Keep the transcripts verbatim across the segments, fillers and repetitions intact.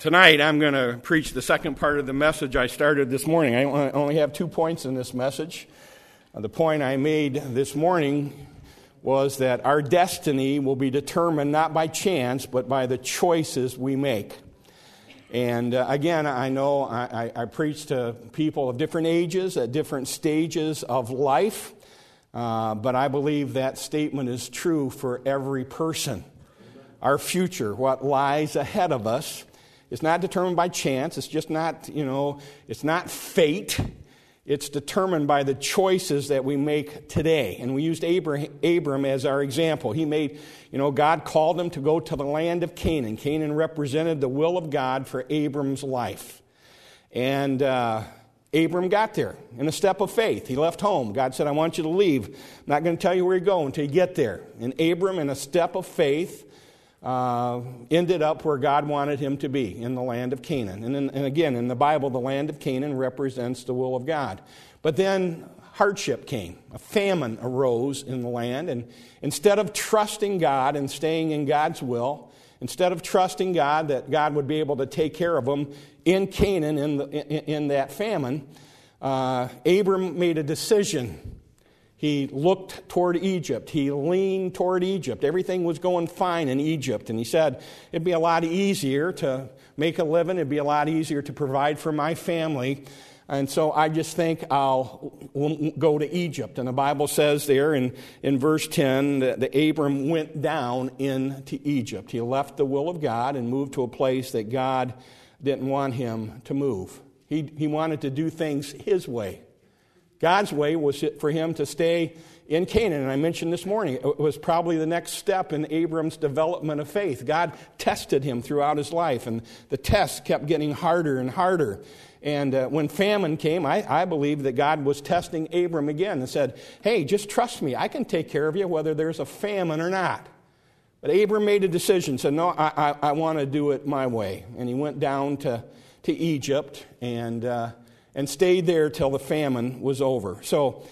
Tonight I'm going to preach the second part of the message I started this morning. I only have two points in this message. The point I made this morning was that our destiny will be determined not by chance, but by the choices we make. And uh, again, I know I, I, I preach to people of different ages, at different stages of life, uh, but I believe that statement is true for every person. Our future, what lies ahead of us, is not determined by chance. It's just not, you know, it's not fate. It's determined by the choices that we make today. And we used Abram, Abram as our example. He made, you know, God called him to go to the land of Canaan. Canaan represented the will of God for Abram's life. And uh, Abram got there in a step of faith. He left home. God said, I want you to leave. I'm not going to tell you where you go until you get there. And Abram, in a step of faith, Uh, ended up where God wanted him to be, in the land of Canaan. And, in, and again, in the Bible, the land of Canaan represents the will of God. But then hardship came. A famine arose in the land. And instead of trusting God and staying in God's will, instead of trusting God that God would be able to take care of them in Canaan in, the, in, in that famine, uh, Abram made a decision. He looked toward Egypt. He leaned toward Egypt. Everything was going fine in Egypt. And he said, it'd be a lot easier to make a living. It'd be a lot easier to provide for my family. And so I just think I'll go to Egypt. And the Bible says there in, in verse ten that, that Abram went down into Egypt. He left the will of God and moved to a place that God didn't want him to move. He, he wanted to do things his way. God's way was for him to stay in Canaan. And I mentioned this morning, it was probably the next step in Abram's development of faith. God tested him throughout his life, and the tests kept getting harder and harder. And uh, when famine came, I, I believe that God was testing Abram again and said, hey, just trust me. I can take care of you whether there's a famine or not. But Abram made a decision, said, no, I, I, I want to do it my way. And he went down to, to Egypt and... Uh, and stayed there till the famine was over. So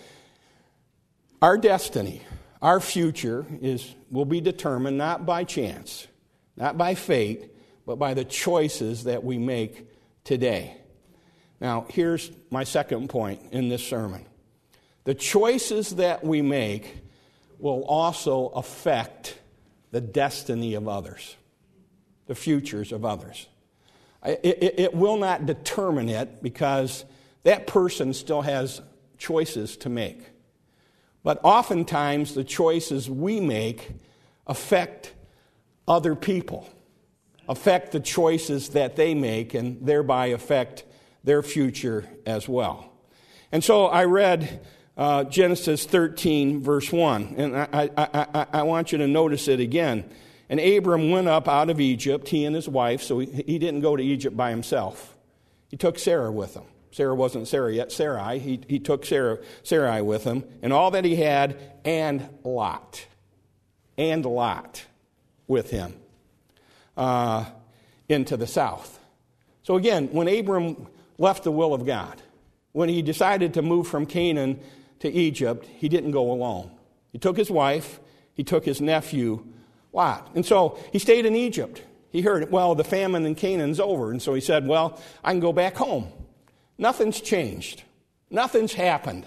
our destiny, our future is will be determined not by chance, not by fate, but by the choices that we make today. Now, here's my second point in this sermon. The choices that we make will also affect the destiny of others, the futures of others. It, it, it will not determine it because that person still has choices to make. But oftentimes the choices we make affect other people, affect the choices that they make, and thereby affect their future as well. And so I read uh, Genesis thirteen, verse one, and I, I, I, I want you to notice it again. And Abram went up out of Egypt, he and his wife, so he, he didn't go to Egypt by himself. He took Sarah with him. Sarah wasn't Sarah yet, Sarai. He, he took Sarah, Sarai with him, and all that he had, and Lot. And Lot with him uh, into the south. So again, when Abram left the will of God, when he decided to move from Canaan to Egypt, he didn't go alone. He took his wife, he took his nephew, Lot. And so he stayed in Egypt. He heard, well, the famine in Canaan's over, and so he said, well, I can go back home. Nothing's changed. Nothing's happened.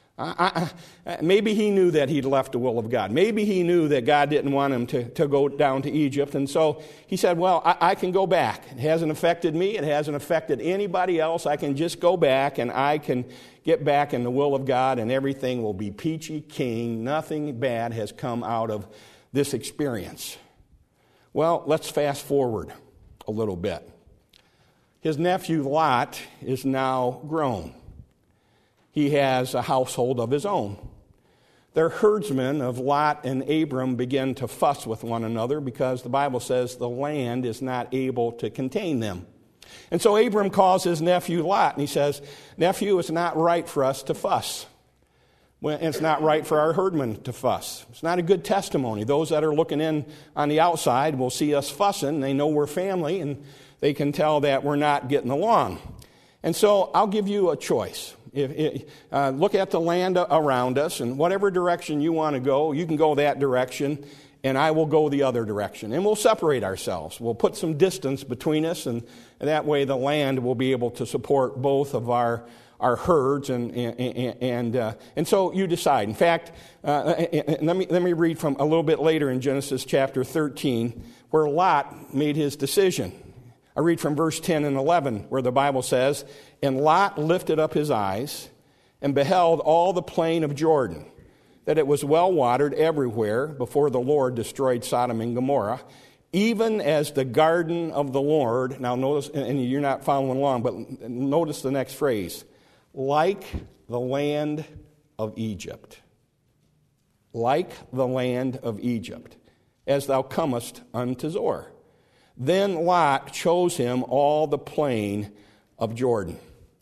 I, I, maybe he knew that he'd left the will of God. Maybe he knew that God didn't want him to, to go down to Egypt. And so he said, well, I, I can go back. It hasn't affected me. It hasn't affected anybody else. I can just go back and I can get back in the will of God and everything will be peachy keen. Nothing bad has come out of this experience. Well, let's fast forward a little bit. His nephew Lot is now grown. He has a household of his own. Their herdsmen of Lot and Abram begin to fuss with one another because the Bible says the land is not able to contain them. And so Abram calls his nephew Lot and he says, nephew, it's not right for us to fuss. Well, it's not right for our herdmen to fuss. It's not a good testimony. Those that are looking in on the outside will see us fussing. They know we're family and they can tell that we're not getting along. And so I'll give you a choice. If, if, uh, look at the land around us, and whatever direction you want to go, you can go that direction. and I will go the other direction. And we'll separate ourselves. We'll put some distance between us, and that way the land will be able to support both of our our herds, and and and, uh, and so you decide. In fact, uh, let me let me read from a little bit later in Genesis chapter thirteen, where Lot made his decision. I read from verse ten and eleven, where the Bible says, "And Lot lifted up his eyes and beheld all the plain of Jordan, that it was well watered everywhere before the Lord destroyed Sodom and Gomorrah, even as the garden of the Lord." Now notice, and you're not following along, but notice the next phrase. "Like the land of Egypt." Like the land of Egypt, as thou comest unto Zoar. Then Lot chose him all the plain of Jordan.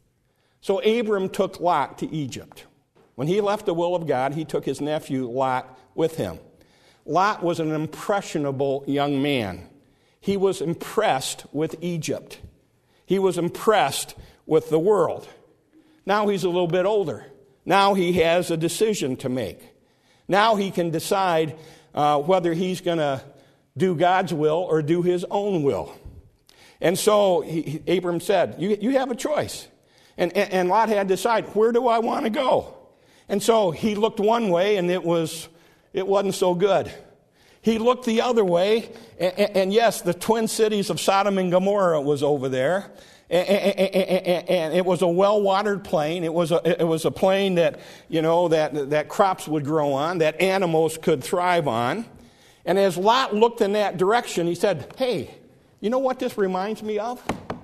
So Abram took Lot to Egypt. When he left the will of God, he took his nephew Lot with him. Lot was an impressionable young man. He was impressed with Egypt. He was impressed with the world. Now he's a little bit older. Now he has a decision to make. Now he can decide uh, whether he's going to do God's will or do his own will. And so he, Abram said, you, you have a choice. And, and, and Lot had to decide, where do I want to go? And so he looked one way, and it, was, it wasn't so good. He looked the other way, and, and yes, the twin cities of Sodom and Gomorrah was over there. And, and, and, and it was a well-watered plain. It was a, it was a plain that, you know, that, that crops would grow on, that animals could thrive on. And as Lot looked in that direction, he said, hey, you know what this reminds me of?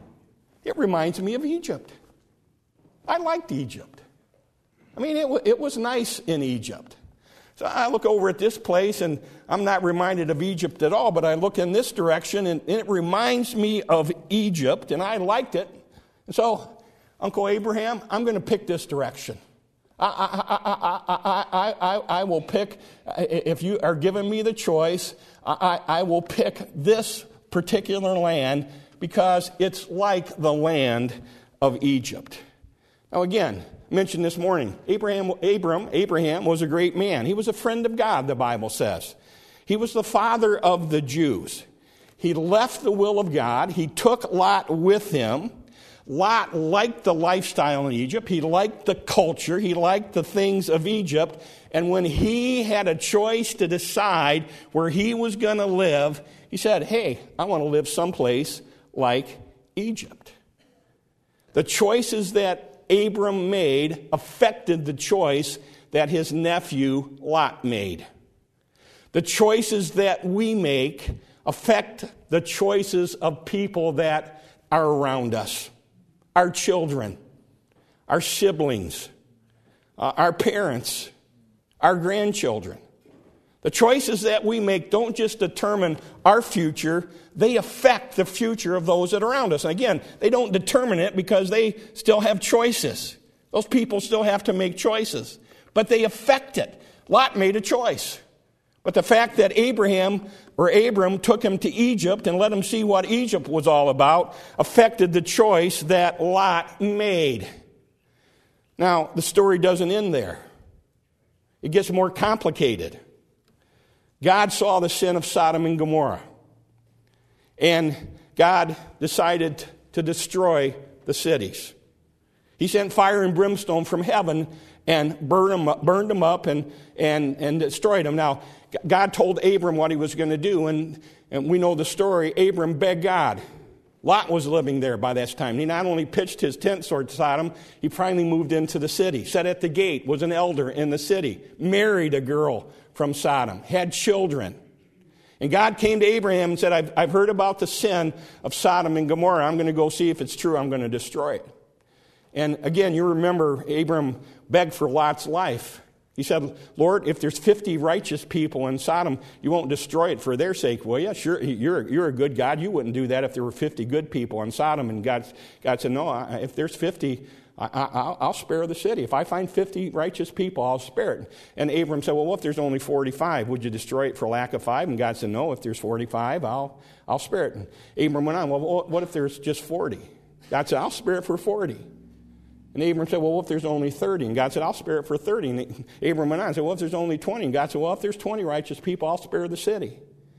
It reminds me of Egypt. I liked Egypt. I mean, it, w- it was nice in Egypt. So I look over at this place, and I'm not reminded of Egypt at all, but I look in this direction, and it reminds me of Egypt, and I liked it. And so, Uncle Abraham, I'm going to pick this direction. I, I, I, I, I, I, I will pick, if you are giving me the choice, I, I will pick this particular land because it's like the land of Egypt. Now again, mentioned this morning, Abraham, Abram, Abraham was a great man. He was a friend of God, the Bible says. He was the father of the Jews. He left the will of God. He took Lot with him. Lot liked the lifestyle in Egypt. He liked the culture. He liked the things of Egypt. And when he had a choice to decide where he was going to live, he said, hey, I want to live someplace like Egypt. The choices that Abram made affected the choice that his nephew Lot made. The choices that we make affect the choices of people that are around us. Our children, our siblings, uh, our parents, our grandchildren. The choices that we make don't just determine our future, they affect the future of those that are around us. And again, they don't determine it because they still have choices. Those people still have to make choices. But they affect it. Lot made a choice. But the fact that Abraham or Abram took him to Egypt and let him see what Egypt was all about affected the choice that Lot made. Now, the story doesn't end there. It gets more complicated. God saw the sin of Sodom and Gomorrah. And God decided to destroy the cities. He sent fire and brimstone from heaven and burned them up, burned them up and, and, and destroyed them. Now, God told Abram what he was going to do, and, and we know the story. Abram begged God. Lot was living there by this time. He not only pitched his tent toward Sodom, he finally moved into the city, sat at the gate, was an elder in the city, married a girl from Sodom, had children. And God came to Abraham and said, I've, I've heard about the sin of Sodom and Gomorrah. I'm going to go see if it's true. I'm going to destroy it. And again, you remember Abram begged for Lot's life. He said, Lord, if there's fifty righteous people in Sodom, you won't destroy it for their sake, will you? Sure, you're, you're a good God. You wouldn't do that if there were fifty good people in Sodom. And God, God said, no, if there's fifty, I, I, I'll, I'll spare the city. If I find fifty righteous people, I'll spare it. And Abram said, well, what if there's only forty-five? Would you destroy it for lack of five? And God said, no, if there's forty-five, I'll, I'll spare it. And Abram went on, well, what if there's just forty? God said, I'll spare it for forty. And Abram said, well, what if there's only thirty? And God said, I'll spare it for thirty. And Abram went on and said, well, if there's only twenty? And God said, well, if there's twenty righteous people, I'll spare the city.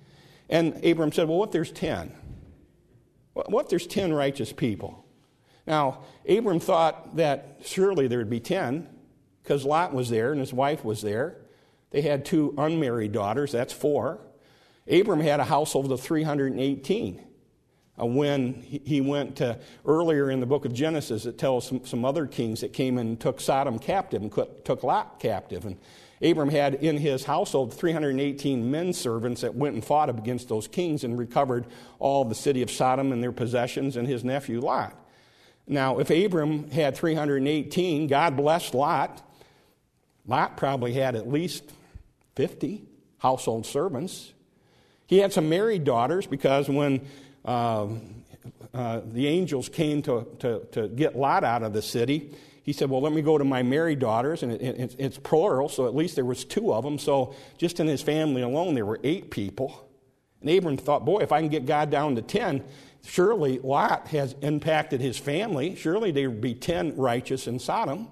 And Abram said, well, what if there's ten? What if there's ten righteous people? Now, Abram thought that surely there would be ten, because Lot was there and his wife was there. They had two unmarried daughters, that's four. Abram had a household of three hundred eighteen. Uh, when he went to, earlier in the book of Genesis, it tells some, some other kings that came and took Sodom captive and took Lot captive. And Abram had in his household three hundred eighteen men servants that went and fought against those kings and recovered all of the city of Sodom and their possessions and his nephew Lot. Now, if Abram had three hundred eighteen, God blessed Lot. Lot probably had at least fifty household servants. He had some married daughters because when uh, uh, the angels came to, to, to get Lot out of the city, he said, well, let me go to my married daughters, and it, it, it's plural, so at least there was two of them. So just in his family alone, there were eight people. And Abram thought, boy, if I can get God down to ten, surely Lot has impacted his family. Surely there would be ten righteous in Sodom.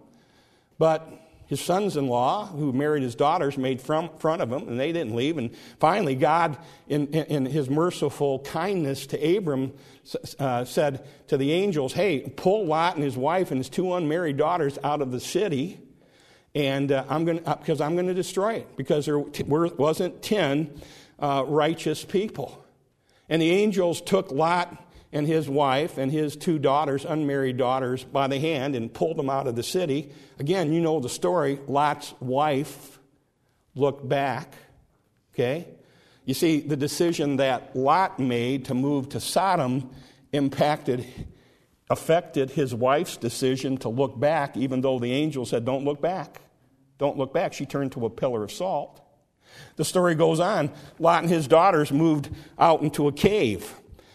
But his sons-in-law, who married his daughters, made front of him, and they didn't leave. And finally, God, in, in his merciful kindness to Abram, uh, said to the angels, hey, pull Lot and his wife and his two unmarried daughters out of the city, and uh, I'm going uh, because I'm going to destroy it, because there t- wasn't ten uh, righteous people. And the angels took Lot and his wife and his two daughters, unmarried daughters, by the hand and pulled them out of the city. Again, you know the story. Lot's wife looked back. Okay? You see, the decision that Lot made to move to Sodom impacted, affected his wife's decision to look back, even though the angel said, don't look back. Don't look back. She turned to a pillar of salt. The story goes on. Lot and his daughters moved out into a cave.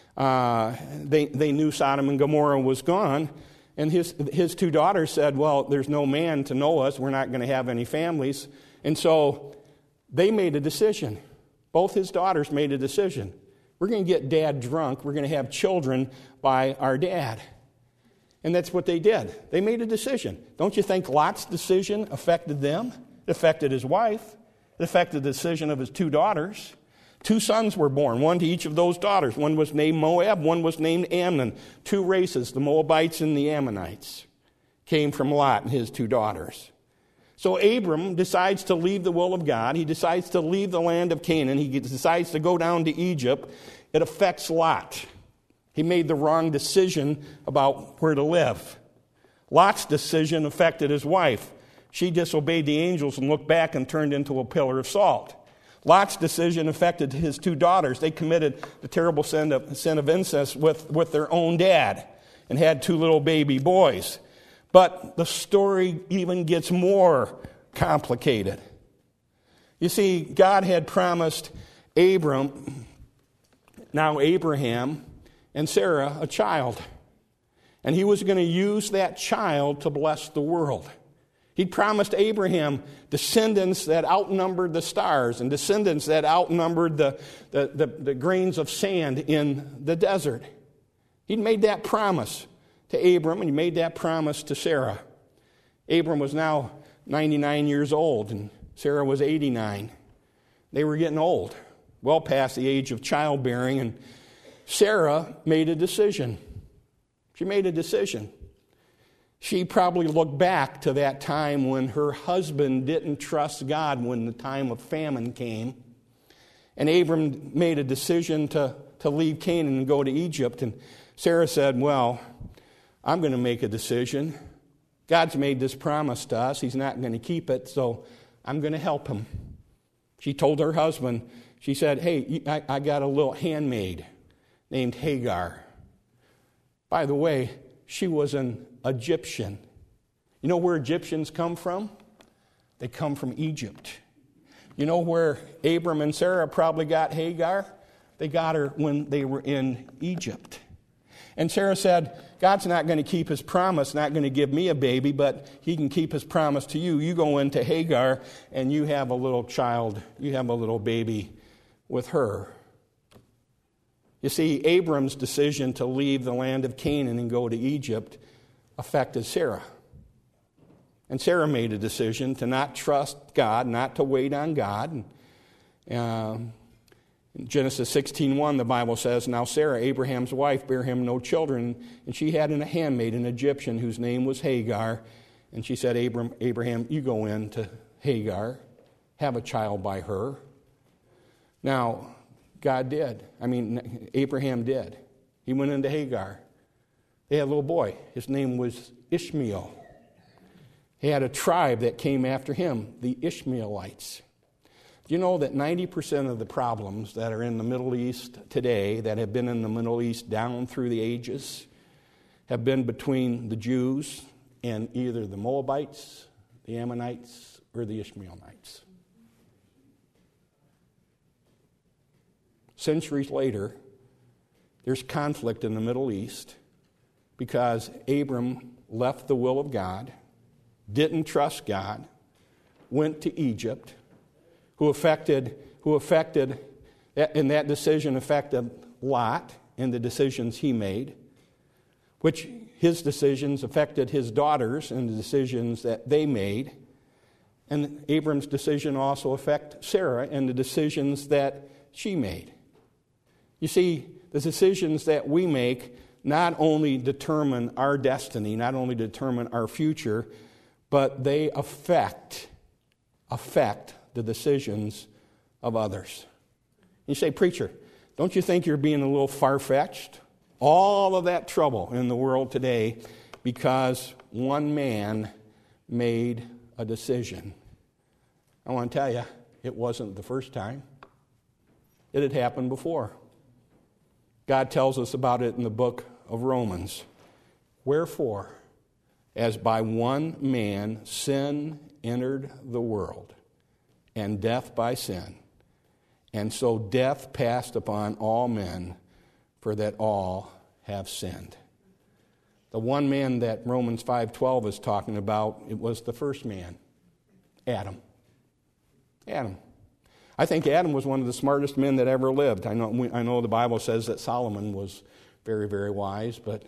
Uh, they, they knew Sodom and Gomorrah was gone, and his, his two daughters said, well, there's no man to know us. We're not going to have any families. And so they made a decision. Both his daughters made a decision. We're going to get dad drunk. We're going to have children by our dad. And that's what they did. They made a decision. Don't you think Lot's decision affected them? It affected his wife. It affected the decision of his two daughters. Two sons were born, one to each of those daughters. One was named Moab, one was named Ammon. Two races, the Moabites and the Ammonites, came from Lot and his two daughters. So Abram decides to leave the will of God. He decides to leave the land of Canaan. He decides to go down to Egypt. It affects Lot. He made the wrong decision about where to live. Lot's decision affected his wife. She disobeyed the angels and looked back and turned into a pillar of salt. Lot's decision affected his two daughters. They committed the terrible sin of, sin of incest with, with their own dad and had two little baby boys. But the story even gets more complicated. You see, God had promised Abram, now Abraham, and Sarah a child. And he was going to use that child to bless the world. He'd promised Abraham descendants that outnumbered the stars and descendants that outnumbered the, the, the, the grains of sand in the desert. He'd made that promise to Abram, and he made that promise to Sarah. Abram was now ninety-nine years old, and Sarah was eighty-nine. They were getting old, well past the age of childbearing, and Sarah made a decision. She made a decision. She probably looked back to that time when her husband didn't trust God when the time of famine came. And Abram made a decision to, to leave Canaan and go to Egypt. And Sarah said, well, I'm going to make a decision. God's made this promise to us. He's not going to keep it, so I'm going to help him. She told her husband, she said, hey, I, I got a little handmaid named Hagar. By the way, she was an Egyptian. You know where Egyptians come from? They come from Egypt. You know where Abram and Sarah probably got Hagar? They got her when they were in Egypt. And Sarah said, God's not going to keep his promise, not going to give me a baby, but he can keep his promise to you. You go into Hagar and you have a little child, you have a little baby with her. You see, Abram's decision to leave the land of Canaan and go to Egypt affected Sarah. And Sarah made a decision to not trust God, not to wait on God. Uh, in Genesis sixteen one, the Bible says, "Now Sarah, Abraham's wife, bare him no children, and she had a handmaid, an Egyptian, whose name was Hagar. And she said, Abram, Abraham, you go in to Hagar, have a child by her." Now, God did. I mean, Abraham did. He went into Hagar. They had a little boy. His name was Ishmael. He had a tribe that came after him, the Ishmaelites. Do you know that ninety percent of the problems that are in the Middle East today, that have been in the Middle East down through the ages, have been between the Jews and either the Moabites, the Ammonites, or the Ishmaelites? Centuries later, there's conflict in the Middle East because Abram left the will of God, didn't trust God, went to Egypt, who affected, who affected, and that decision affected Lot and the decisions he made, which his decisions affected his daughters and the decisions that they made. And Abram's decision also affected Sarah and the decisions that she made. You see, the decisions that we make not only determine our destiny, not only determine our future, but they affect, affect the decisions of others. You say, "Preacher, don't you think you're being a little far-fetched?" All of that trouble in the world today because one man made a decision. I want to tell you, it wasn't the first time. It had happened before. God tells us about it in the book of Romans. "Wherefore, as by one man sin entered the world, and death by sin, and so death passed upon all men, for that all have sinned." The one man that Romans five twelve is talking about, it was the first man, Adam. Adam. I think Adam was one of the smartest men that ever lived. I know, I know the Bible says that Solomon was very, very wise, but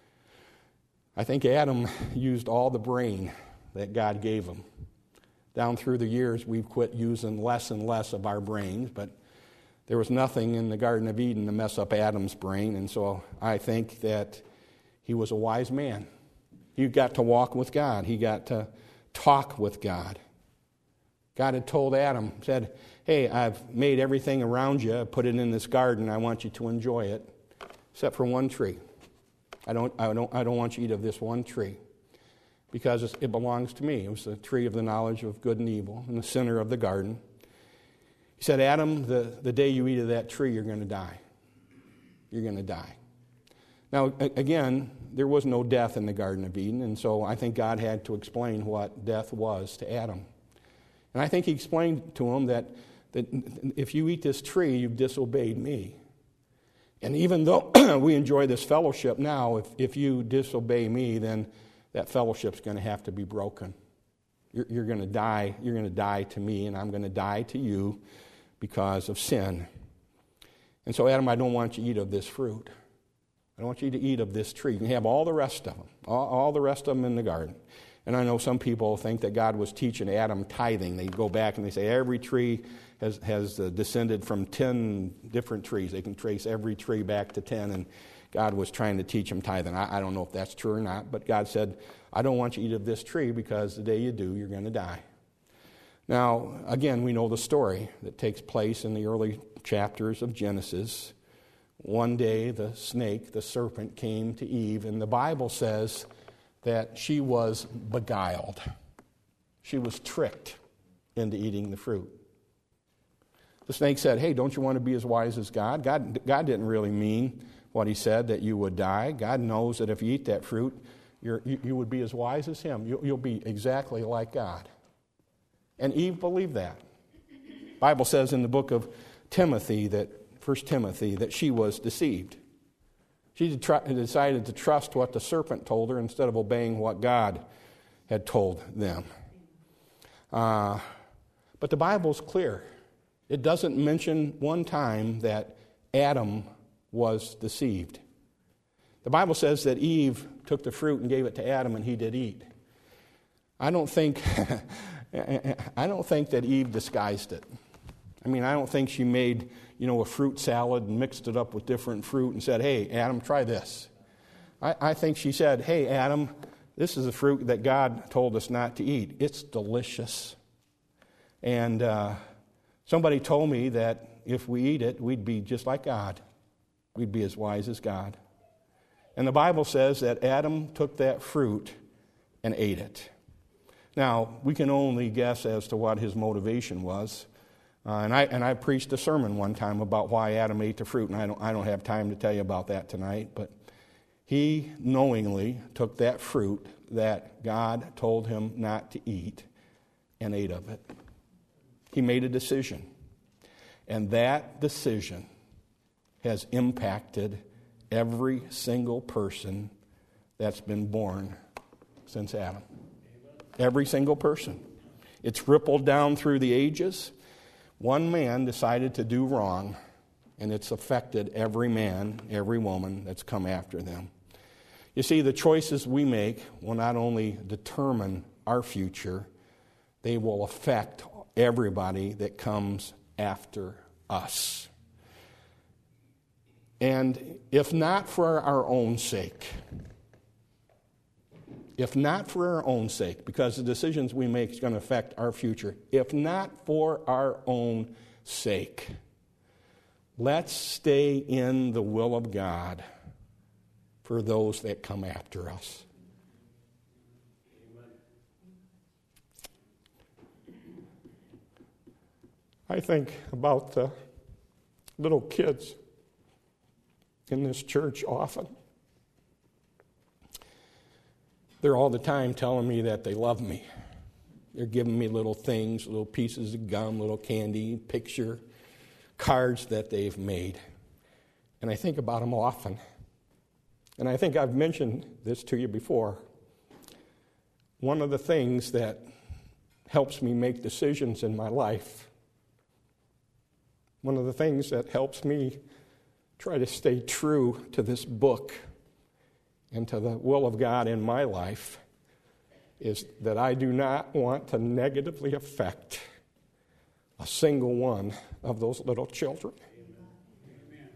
I think Adam used all the brain that God gave him. Down through the years, we've quit using less and less of our brains, but there was nothing in the Garden of Eden to mess up Adam's brain, and so I think that he was a wise man. He got to walk with God. He got to talk with God. God had told Adam, said, "Hey, I've made everything around you, put it in this garden, I want you to enjoy it, except for one tree. I don't, I don't, I don't want you to eat of this one tree, because it belongs to me." It was the tree of the knowledge of good and evil in the center of the garden. He said, "Adam, the, the day you eat of that tree, you're going to die. You're going to die." Now, again, there was no death in the Garden of Eden, and so I think God had to explain what death was to Adam. And I think he explained to him that, that if you eat this tree, you've disobeyed me. And even though we enjoy this fellowship now, if, if you disobey me, then that fellowship's going to have to be broken. You're, you're going to die. You're going to die to me, and I'm going to die to you because of sin. And so, Adam, I don't want you to eat of this fruit. I don't want you to eat of this tree. You can have all the rest of them, all, all the rest of them in the garden. And I know some people think that God was teaching Adam tithing. They go back and they say every tree has, has uh, descended from ten different trees. They can trace every tree back to ten, and God was trying to teach him tithing. I, I don't know if that's true or not, but God said, "I don't want you to eat of this tree because the day you do, you're going to die." Now, again, we know the story that takes place in the early chapters of Genesis. One day, the snake, the serpent, came to Eve, and the Bible says that she was beguiled. She was tricked into eating the fruit. The snake said, "Hey, don't you want to be as wise as God? God, God didn't really mean what he said, that you would die. God knows that if you eat that fruit, you're, you, you would be as wise as him. You, you'll be exactly like God." And Eve believed that. The Bible says in the book of Timothy, that First Timothy, that she was deceived. She decided to trust what the serpent told her instead of obeying what God had told them. Uh, but the Bible's clear. It doesn't mention one time that Adam was deceived. The Bible says that Eve took the fruit and gave it to Adam, and he did eat. I don't think I don't think that Eve disguised it. I mean, I don't think she made, you know, a fruit salad and mixed it up with different fruit and said, hey, Adam, try this. I, I think she said, hey, Adam, this is a fruit that God told us not to eat. It's delicious. And uh, somebody told me that if we eat it, we'd be just like God. We'd be as wise as God. And the Bible says that Adam took that fruit and ate it. Now, we can only guess as to what his motivation was. Uh, and I and I preached a sermon one time about why Adam ate the fruit, and I don't I don't have time to tell you about that tonight, but he knowingly took that fruit that God told him not to eat and ate of it. He made a decision. And that decision has impacted every single person that's been born since Adam. Every single person. It's rippled down through the ages. One man decided to do wrong, and it's affected every man, every woman that's come after them. You see, the choices we make will not only determine our future, they will affect everybody that comes after us. And if not for our own sake, if not for our own sake, because the decisions we make is going to affect our future, if not for our own sake, let's stay in the will of God for those that come after us. I think about the little kids in this church often. They're all the time telling me that they love me. They're giving me little things, little pieces of gum, little candy, picture, cards that they've made. And I think about them often. And I think I've mentioned this to you before. One of the things that helps me make decisions in my life, one of the things that helps me try to stay true to this book and to the will of God in my life, is that I do not want to negatively affect a single one of those little children. Amen.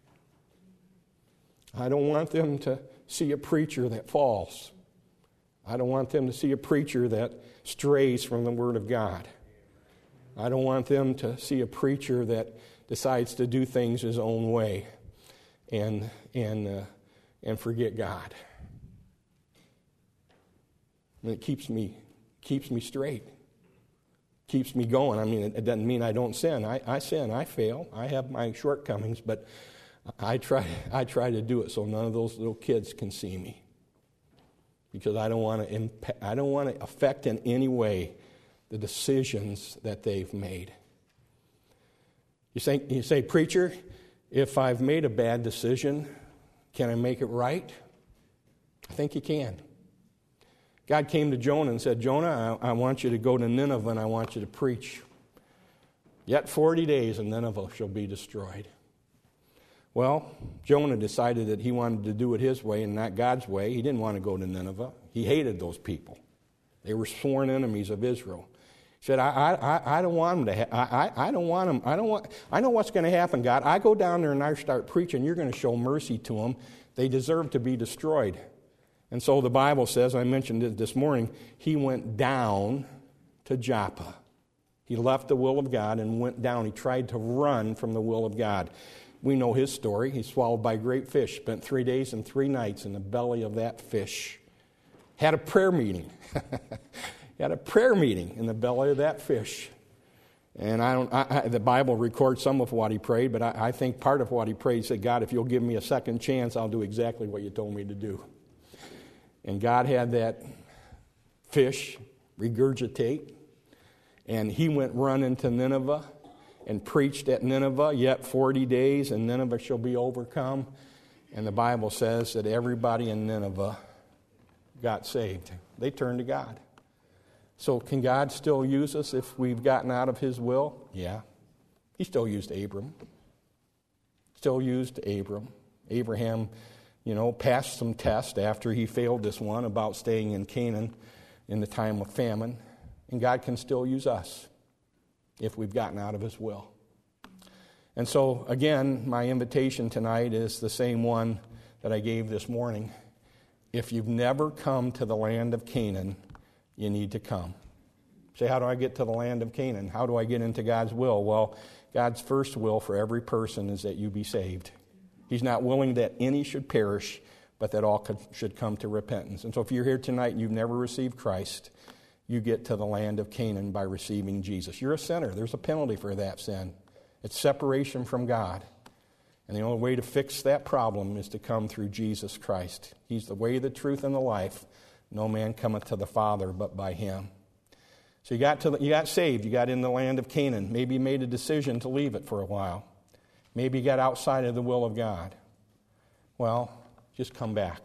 I don't want them to see a preacher that falls. I don't want them to see a preacher that strays from the Word of God. I don't want them to see a preacher that decides to do things his own way and and uh, and forget God. And it keeps me keeps me straight, keeps me going. I mean, it, it doesn't mean I don't sin. I, I sin. I fail. I have my shortcomings, but I try I try to do it so none of those little kids can see me, because I don't want to impa- I don't want to affect in any way the decisions that they've made. You say, you say, preacher, if I've made a bad decision, can I make it right? I think you can. God came to Jonah and said, Jonah, I, I want you to go to Nineveh and I want you to preach. Yet forty days and Nineveh shall be destroyed. Well, Jonah decided that he wanted to do it his way and not God's way. He didn't want to go to Nineveh. He hated those people. They were sworn enemies of Israel. He said, I, I, I don't want them to. Ha- I, I don't want them. I don't want. I know what's going to happen, God. I go down there and I start preaching. You're going to show mercy to them. They deserve to be destroyed. And so the Bible says, I mentioned it this morning, he went down to Joppa. He left the will of God and went down. He tried to run from the will of God. We know his story. He's swallowed by great fish. Spent three days and three nights in the belly of that fish. Had a prayer meeting. He had a prayer meeting in the belly of that fish. And I don't. I, I, the Bible records some of what he prayed, but I, I think part of what he prayed, he said, God, if you'll give me a second chance, I'll do exactly what you told me to do. And God had that fish regurgitate, and he went running to Nineveh and preached at Nineveh, yet forty days, and Nineveh shall be overcome. And the Bible says that everybody in Nineveh got saved. They turned to God. So can God still use us if we've gotten out of his will? Yeah. He still used Abram. Still used Abram. Abraham, you know, passed some test after he failed this one about staying in Canaan. in the time of famine, and God can still use us if we've gotten out of His will. And so, again, my invitation tonight is the same one that I gave this morning. If you've never come to the land of Canaan, you need to come. Say, how do I get to the land of Canaan? How do I get into God's will? Well, God's first will for every person is that you be saved. He's not willing that any should perish, but that all could, should come to repentance. And so if you're here tonight and you've never received Christ, you get to the land of Canaan by receiving Jesus. You're a sinner. There's a penalty for that sin. It's separation from God. And the only way to fix that problem is to come through Jesus Christ. He's the way, the truth, and the life. No man cometh to the Father but by Him. So you got to, you got saved. You got in the land of Canaan. Maybe you made a decision to leave it for a while. Maybe you got outside of the will of God. Well, just come back.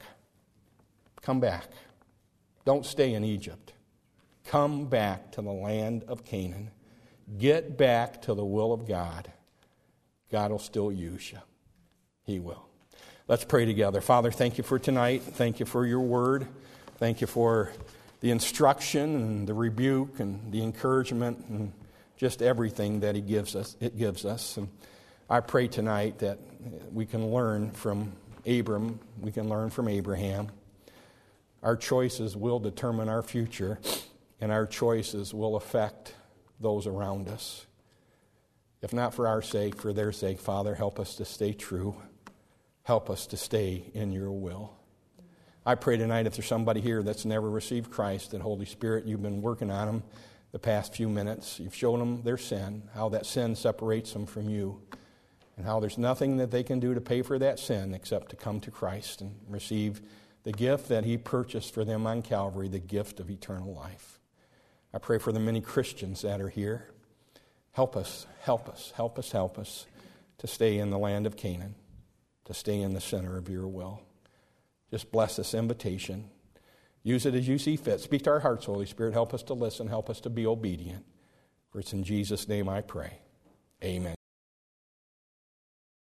Come back. Don't stay in Egypt. Come back to the land of Canaan. Get back to the will of God. God will still use you. He will. Let's pray together. Father, thank you for tonight. Thank you for your word. Thank you for the instruction and the rebuke and the encouragement and just everything that He gives us. It gives us. And I pray tonight that we can learn from Abram. We can learn from Abraham. Our choices will determine our future, and our choices will affect those around us. If not for our sake, for their sake, Father, help us to stay true. Help us to stay in your will. I pray tonight if there's somebody here that's never received Christ, that Holy Spirit, you've been working on them the past few minutes. You've shown them their sin, how that sin separates them from you, and how there's nothing that they can do to pay for that sin except to come to Christ and receive the gift that He purchased for them on Calvary, the gift of eternal life. I pray for the many Christians that are here. Help us, help us, help us, help us to stay in the land of Canaan, to stay in the center of your will. Just bless this invitation. Use it as you see fit. Speak to our hearts, Holy Spirit. Help us to listen. Help us to be obedient. For it's in Jesus' name I pray. Amen.